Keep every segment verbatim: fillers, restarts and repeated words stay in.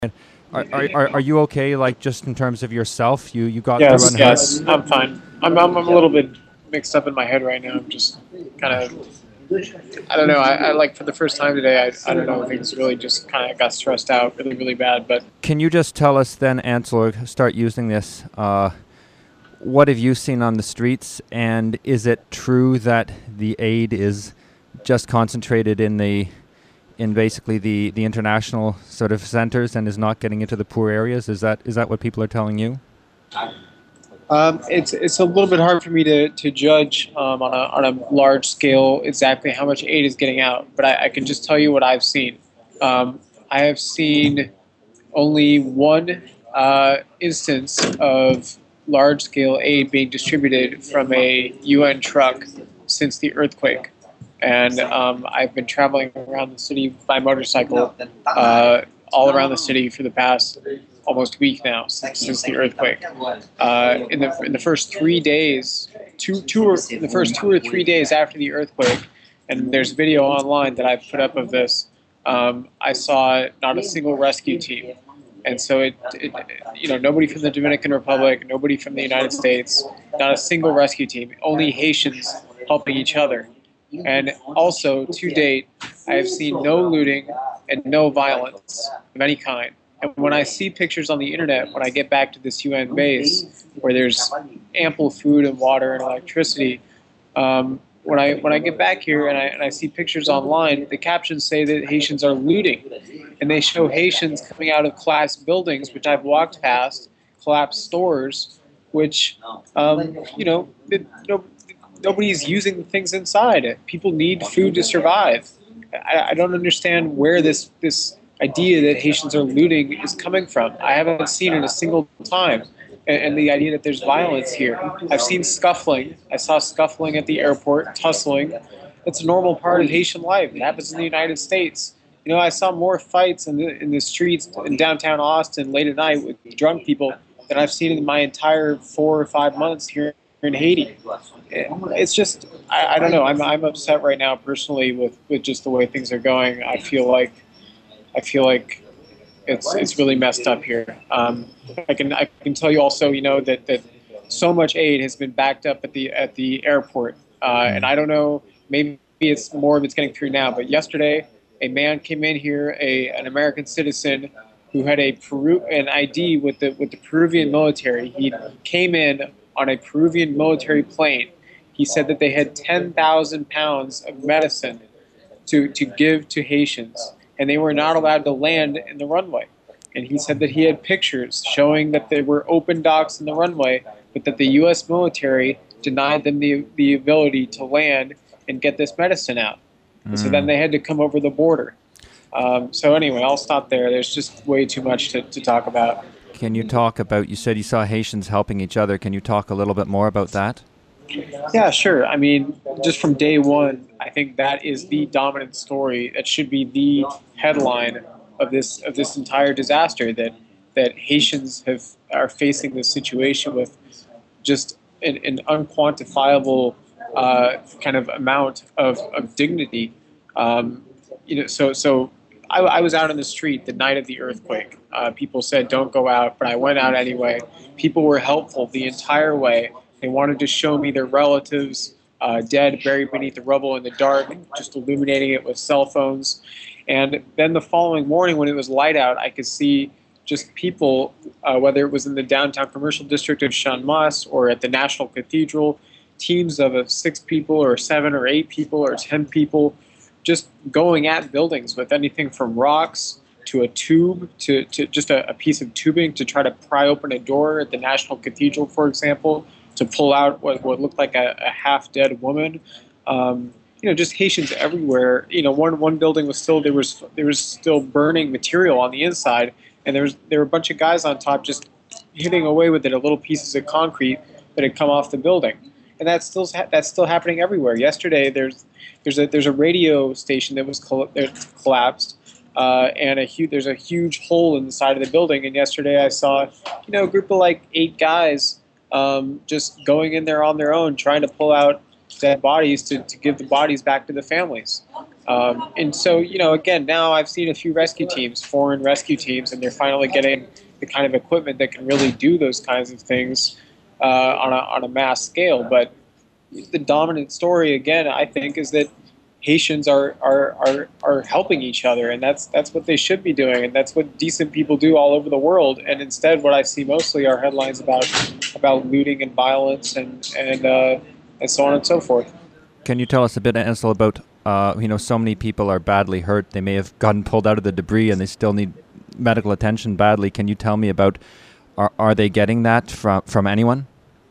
Are, are, are are you okay? Like just in terms of yourself, you you got through Yes, unhurt. yes, I'm fine. I'm, I'm, I'm a little bit mixed up in my head right now. I'm just kind of, I don't know. I, I like for the first time today, I, I don't know, things really just kind of got stressed out really, really bad. But Can you just tell us then, Ansel, start using this? Uh, what have you seen on the streets, and is it true that the aid is just concentrated in the in basically the, the international sort of centers and is not getting into the poor areas? Is that is that what people are telling you? um, it's it's a little bit hard for me to, to judge um, on, a, on a large scale exactly how much aid is getting out. But I, I can just tell you what I've seen. Um, I have seen only one uh, instance of large scale aid being distributed from a U N truck since the earthquake. And um, I've been traveling around the city by motorcycle uh, all around the city for the past almost week now since, since the earthquake. Uh, in the in the first three days, two two or in the first two or three days after the earthquake, and there's video online that I've put up of this. Um, I saw not a single rescue team. And so it, it, you know, nobody from the Dominican Republic, nobody from the United States, not a single rescue team, only Haitians helping each other. And also, to date, I have seen no looting and no violence of any kind. And when I see pictures on the internet, when I get back to this U N base where there's ample food and water and electricity, um, when I when I get back here and I, and I see pictures online, the captions say that Haitians are looting, and they show Haitians coming out of collapsed buildings, which I've walked past, collapsed stores, which um, you know, it, no, nobody's using the things inside. People need food to survive. I, I don't understand where this this idea that Haitians are looting is coming from. I haven't seen it a single time. And, and the idea that there's violence here. I've seen scuffling. I saw scuffling at the airport, tussling. It's a normal part of Haitian life. It happens in the United States. You know, I saw more fights in the in the streets in downtown Austin late at night with drunk people than I've seen in my entire four or five months here in Haiti. It's just, I, I don't know. I'm I'm upset right now personally with, with just the way things are going. I feel like I feel like it's it's really messed up here. Um, I can I can tell you also, you know, that, that so much aid has been backed up at the at the airport, uh, and I don't know. Maybe it's more of it's getting through now. But yesterday, a man came in here, a an American citizen who had a Peru an I D with the with the Peruvian military. He came in on a Peruvian military plane. He said that they had ten thousand pounds of medicine to, to give to Haitians, and they were not allowed to land in the runway. And he said that he had pictures showing that there were open docks in the runway, but that the U S military denied them the, the ability to land and get this medicine out. And so then Mm. they had to come over the border. Um, so anyway, I'll stop there. There's just way too much to, to talk about. Can you talk about? You said you saw Haitians helping each other. Can you talk a little bit more about that? Yeah, sure. I mean, just from day one, I think that is the dominant story. That should be the headline of this of this entire disaster. That that Haitians have are facing this situation with just an, an unquantifiable uh, kind of amount of, of dignity. Um, you know, so so I, I was out on the street the night of the earthquake. Uh, people said don't go out, but I went out anyway. People were helpful the entire way. They wanted to show me their relatives uh, dead, buried beneath the rubble in the dark, just illuminating it with cell phones. And then the following morning, when it was light out, I could see just people, uh, whether it was in the downtown commercial district of Sean Mas or at the National Cathedral, teams of uh, six people or seven or eight people or ten people just going at buildings with anything from rocks to a tube to, to just a, a piece of tubing to try to pry open a door at the National Cathedral, for example, to pull out what, what looked like a, a half-dead woman. Um, you know, just Haitians everywhere. You know, one one building was still there was there was still burning material on the inside, and there was there were a bunch of guys on top just hitting away with it, little pieces of concrete that had come off the building, and that's still that's still happening everywhere. Yesterday, there's there's a there's a radio station that was coll- that collapsed, uh, and a huge there's a huge hole in the side of the building. And yesterday, I saw you know a group of like eight guys um, just going in there on their own, trying to pull out dead bodies to, to give the bodies back to the families. Um, and so, you know, again, now I've seen a few rescue teams, foreign rescue teams, and they're finally getting the kind of equipment that can really do those kinds of things uh, on, a, on a mass scale. But the dominant story, again, I think, is that Haitians are, are, are, are helping each other, and that's that's what they should be doing, and that's what decent people do all over the world. And instead, what I see mostly are headlines about about looting and violence and and uh, and so on and so forth. Can you tell us a bit, Ansel, about uh, you know, so many people are badly hurt. They may have gotten pulled out of the debris, and they still need medical attention badly. Can you tell me about are are they getting that from from anyone?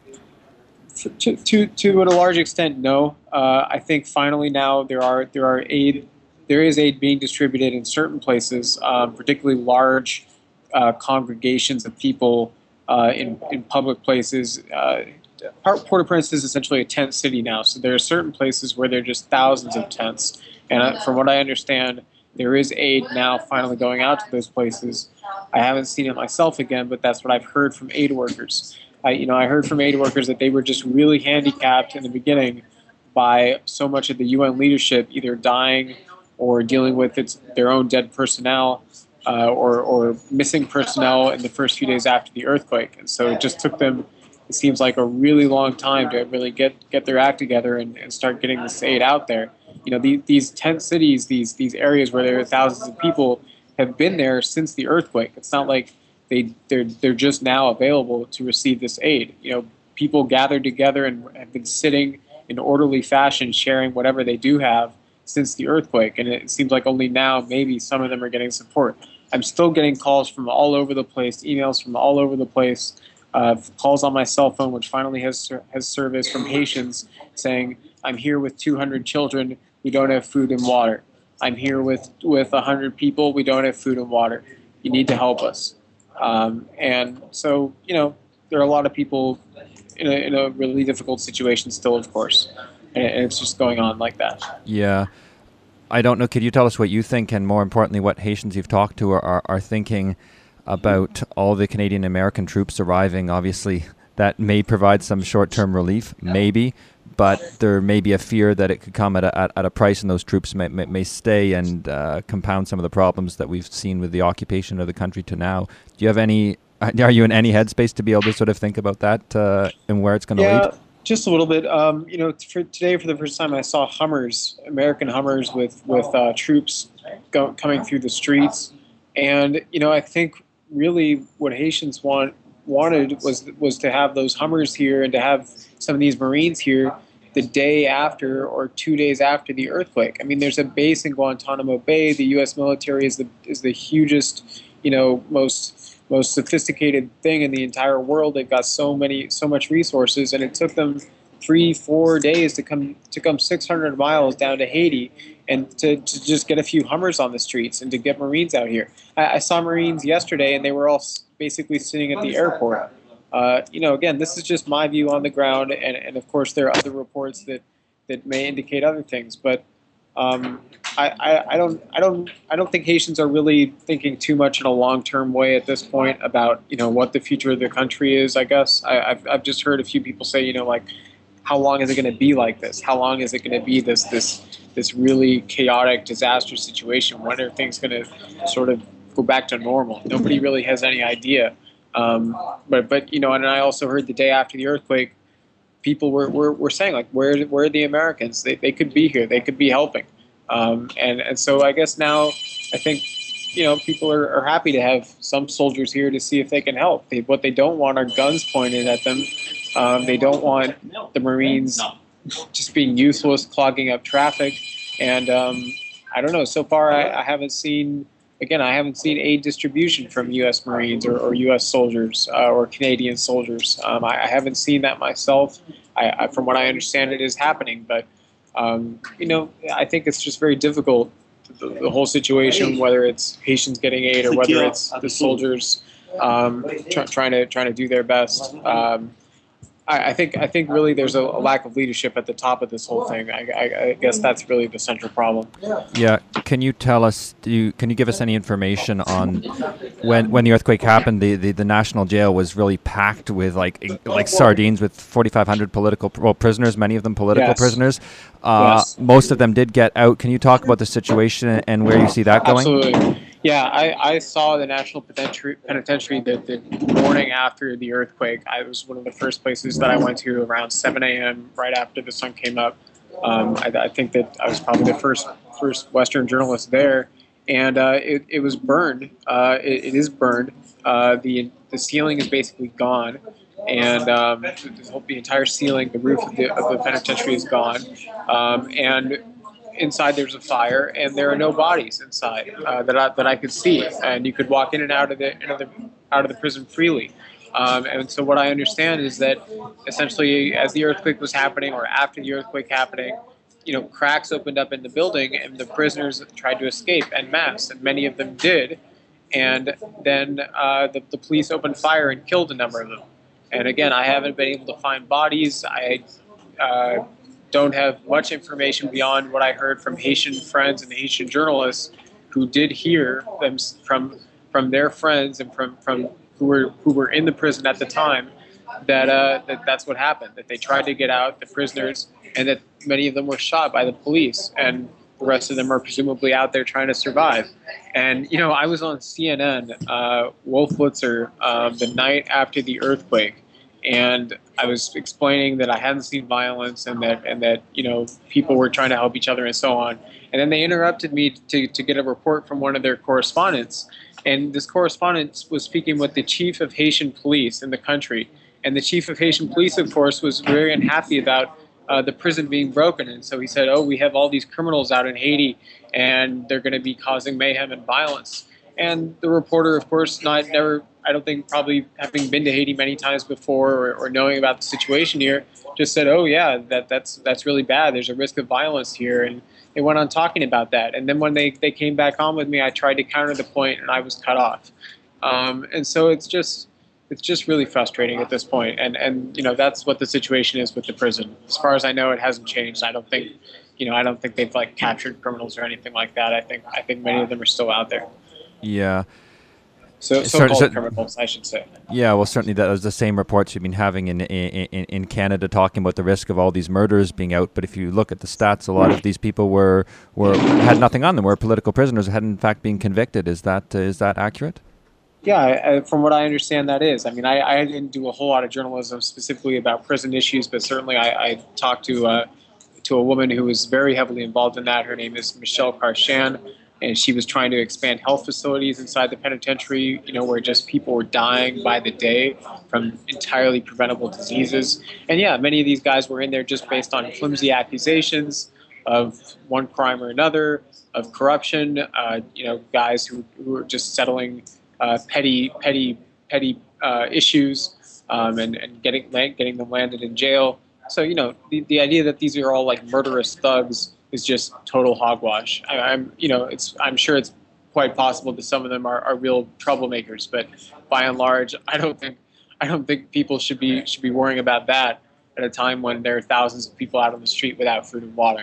To, to to a large extent, no. Uh, I think finally now there are there are aid there is aid being distributed in certain places, um, particularly large uh, congregations of people uh, in in public places. Uh, Port-au-Prince is essentially a tent city now, so there are certain places where there are just thousands of tents. And uh, from what I understand, there is aid now finally going out to those places. I haven't seen it myself again, but that's what I've heard from aid workers. I, you know, I heard from aid workers that they were just really handicapped in the beginning by so much of the U N leadership either dying or dealing with its, their own dead personnel uh, or, or missing personnel in the first few days after the earthquake. And so it just took them, it seems like, a really long time to really get, get their act together and, and start getting this aid out there. You know, the, these tent cities, these, these areas where there are thousands of people have been there since the earthquake. It's not like they they're they're just now available to receive this aid. You know, people gathered together and have been sitting in orderly fashion, sharing whatever they do have since the earthquake. And it seems like only now maybe some of them are getting support. I'm still getting calls from all over the place, emails from all over the place, uh, calls on my cell phone, which finally has has service from Haitians saying, "I'm here with two hundred children. We don't have food and water. I'm here with with one hundred people. We don't have food and water. You need to help us." Um, and so, you know, there are a lot of people in a, in a really difficult situation still, of course, and, and it's just going on like that. Yeah. I don't know. Could you tell us what you think, and more importantly, what Haitians you've talked to are, are, are thinking about all the Canadian American troops arriving? Obviously, that may provide some short-term relief, maybe, but there may be a fear that it could come at a, at, at a price, and those troops may, may, may stay and uh, compound some of the problems that we've seen with the occupation of the country to now. Do you have any, are you in any headspace to be able to sort of think about that uh, and where it's going to yeah, lead? Just a little bit. Um, you know, for today, for the first time, I saw Hummers, American Hummers with, with uh, troops go, coming through the streets. And, you know, I think really what Haitians want wanted was was to have those Hummers here and to have some of these Marines here the day after or two days after the earthquake. I mean, there's a base in Guantanamo Bay. The U S military is the is the hugest, you know, most most sophisticated thing in the entire world. They've got so many, so much resources, and it took them three, four days to come to come six hundred miles down to Haiti and to, to just get a few Hummers on the streets and to get Marines out here. I, I saw Marines yesterday, and they were all basically sitting at the airport. Uh, you know, again, this is just my view on the ground, and, and of course there are other reports that, that may indicate other things. But um, I, I, I don't I don't I don't think Haitians are really thinking too much in a long-term way at this point about, you know, what the future of the country is. I guess I, I've I've just heard a few people say, you know, like, how long is it going to be like this? How long is it going to be this this this really chaotic disaster situation? When are things going to sort of go back to normal? Nobody really has any idea. Um, but, but you know, and I also heard the day after the earthquake, people were, were, were saying, like, where, where are the Americans? They, they could be here. They could be helping. Um, and, and so I guess now I think, you know, people are, are happy to have some soldiers here to see if they can help. They, what they don't want are guns pointed at them. Um, they don't want the Marines just being useless, clogging up traffic. And um, I don't know, so far I, I haven't seen... Again, I haven't seen aid distribution from U S Marines or, or U S soldiers uh, or Canadian soldiers. Um, I, I haven't seen that myself. I, I, from what I understand, it is happening. But, um, you know, I think it's just very difficult, the, the whole situation, whether it's Haitians getting aid or whether it's the soldiers um, try, trying to trying to do their best. Um, I, I think I think really there's a, a lack of leadership at the top of this whole thing. I, I, I guess that's really the central problem. Yeah, can you tell us? Do you, can you give us any information on when when the earthquake happened? The, the, the national jail was really packed with like like sardines, with forty-five hundred political well, prisoners, many of them political Yes. prisoners. Uh, Yes. most of them did get out. Can you talk about the situation and where you see that going? Absolutely. Yeah, I, I saw the National Penitentiary, penitentiary the, the morning after the earthquake. I was one of the first places that I went to around seven a.m. right after the sun came up. Um, I, I think that I was probably the first first Western journalist there, and uh, it, it was burned. Uh, it, it is burned. Uh, the the ceiling is basically gone, and um, the, whole, the entire ceiling, the roof of the, of the penitentiary is gone, um, and inside there's a fire, and there are no bodies inside uh, that I, that I could see, and you could walk in and out of the, out of the, out of the prison freely. Um, and so what I understand is that essentially, as the earthquake was happening, or after the earthquake happening, you know, cracks opened up in the building, and the prisoners tried to escape en masse, and many of them did. And then uh, the, the police opened fire and killed a number of them. And again, I haven't been able to find bodies. I uh, don't have much information beyond what I heard from Haitian friends and Haitian journalists who did hear them from from their friends and from, from who were who were in the prison at the time, that uh, that that's what happened. That they tried to get out, the prisoners, and that many of them were shot by the police, and the rest of them are presumably out there trying to survive. And you know, I was on C N N, uh, Wolf Blitzer, um, the night after the earthquake, and I was explaining that I hadn't seen violence, and that and that you know, people were trying to help each other and so on. And then they interrupted me to, to get a report from one of their correspondents, and this correspondent was speaking with the chief of Haitian police in the country, and the chief of Haitian police, of course, was very unhappy about uh, the prison being broken, and so he said, "Oh, we have all these criminals out in Haiti, and they're going to be causing mayhem and violence." And the reporter, of course, not never, I don't think, probably having been to Haiti many times before, or, or knowing about the situation here, just said, "Oh yeah, that that's that's really bad. There's a risk of violence here." And they went on talking about that. And then when they, they came back on with me, I tried to counter the point, and I was cut off. Um, and so it's just it's just really frustrating at this point. And and you know, that's what the situation is with the prison. As far as I know, it hasn't changed. I don't think, you know, I don't think they've like captured criminals or anything like that. I think I think many of them are still out there. Yeah. So, So- so-called so- criminals, I should say. Yeah, well, certainly that was the same reports you've been having in, in in in Canada, talking about the risk of all these murders being out. But if you look at the stats, a lot of these people were were had nothing on them, were political prisoners, had in fact been convicted. Is that uh, is that accurate? Yeah, I, I- from what I understand, that is. I mean, I, I didn't do a whole lot of journalism specifically about prison issues, but certainly I, I talked to uh, to a woman who was very heavily involved in that. Her name is Michelle Karshan, and she was trying to expand health facilities inside the penitentiary, you know, where just people were dying by the day from entirely preventable diseases. And yeah, many of these guys were in there just based on flimsy accusations of one crime or another, of corruption, uh, you know, guys who, who were just settling uh, petty, petty, petty uh, issues, um, and, and getting getting them landed in jail. So, you know, the, the idea that these are all like murderous thugs is just total hogwash. I, I'm, you know, it's I'm sure it's quite possible that some of them are, are real troublemakers, but by and large, I don't think I don't think people should be should be worrying about that at a time when there are thousands of people out on the street without food and water.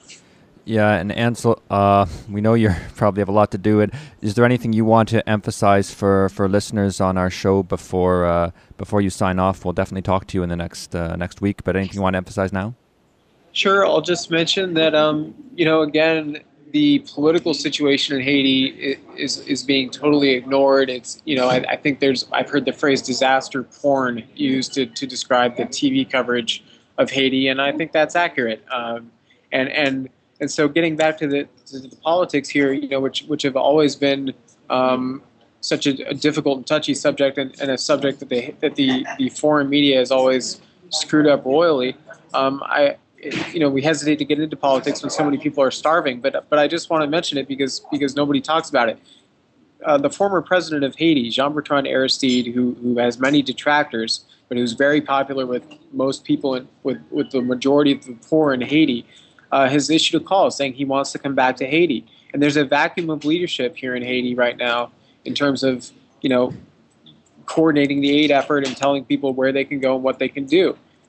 Yeah, and Ansel, uh, we know you probably have a lot to do. And is there anything you want to emphasize for, for listeners on our show before uh, before you sign off? We'll definitely talk to you in the next uh, next week. But anything you want to emphasize now? Sure, I'll just mention that um, you know, again, the political situation in Haiti is is being totally ignored. It's, you know, I, I think there's I've heard the phrase disaster porn used to, to describe the T V coverage of Haiti, and I think that's accurate. Um, and and and so getting back to the to the politics here, you know, which which have always been um, such a, a difficult and touchy subject, and, and a subject that they that the, the foreign media has always screwed up royally. Um, I you know, we hesitate to get into politics when so many people are starving, but but I just want to mention it because because nobody talks about it. Uh, the former president of Haiti, Jean-Bertrand Aristide, who who has many detractors, but who's very popular with most people, in, with with the majority of the poor in Haiti, uh, has issued a call saying he wants to come back to Haiti. And there's a vacuum of leadership here in Haiti right now in terms of, you know, coordinating the aid effort and telling people where they can go and what they can do.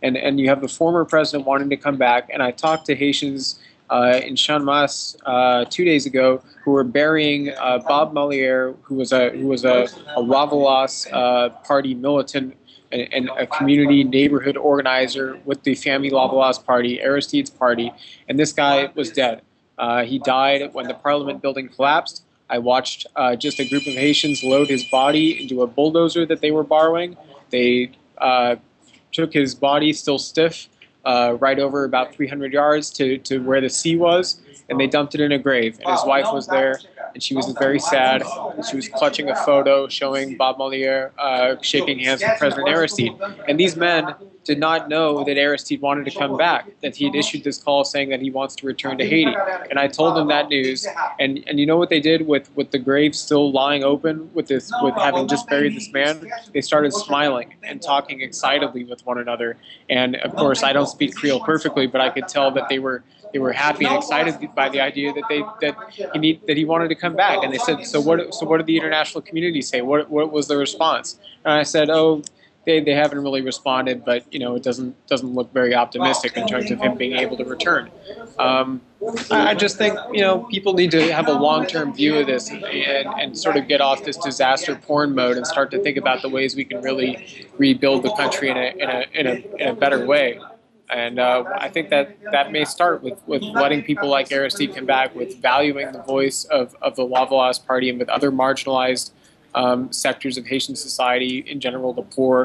and and you have the former president wanting to come back. And I talked to Haitians uh, in Chiang Mai uh, two days ago who were burying uh, Bob Moliere, who was a who was a, a Lavalas uh, party militant and, and a community neighborhood organizer with the Family Lavalas party, Aristide's party, and this guy was dead. Uh, he died when the Parliament building collapsed. I watched uh, just a group of Haitians load his body into a bulldozer that they were borrowing. They uh, took his body, still stiff, uh, right over about three hundred yards to, to where the sea was, and they dumped it in a grave. And his wife was there, and she was very sad. And she was clutching a photo showing Bob Moliere uh, shaking hands with President Aristide. And these men did not know that Aristide wanted to come back, that he had issued this call saying that he wants to return to Haiti. And I told them that news. And and you know what they did with, with the grave still lying open, with this with having just buried this man? They started smiling and talking excitedly with one another. And of course, I don't speak Creole perfectly, but I could tell that they were they were happy and excited by the idea that they that he need, that he wanted to come back. And they said, so what so what did the international community say? What what was the response? And I said, oh, They, they haven't really responded, but you know it doesn't doesn't look very optimistic in terms of him being able to return. Um, I I just think you know people need to have a long-term view of this and, and, and sort of get off this disaster porn mode and start to think about the ways we can really rebuild the country in a in a in a, in a better way. And uh, I think that that may start with, with letting people like Aristide come back, with valuing the voice of, of the Lavalas party and with other marginalized Um, sectors of Haitian society, in general, the poor.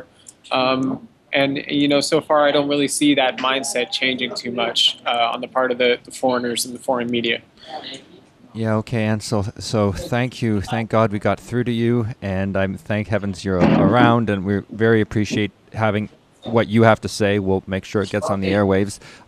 Um, and, you know, so far I don't really see that mindset changing too much uh, on the part of the, the foreigners and the foreign media. Yeah, okay, Ansel. So thank you. Thank God we got through to you, and I thank heavens you're around, and we very appreciate having what you have to say. We'll make sure it gets on the airwaves.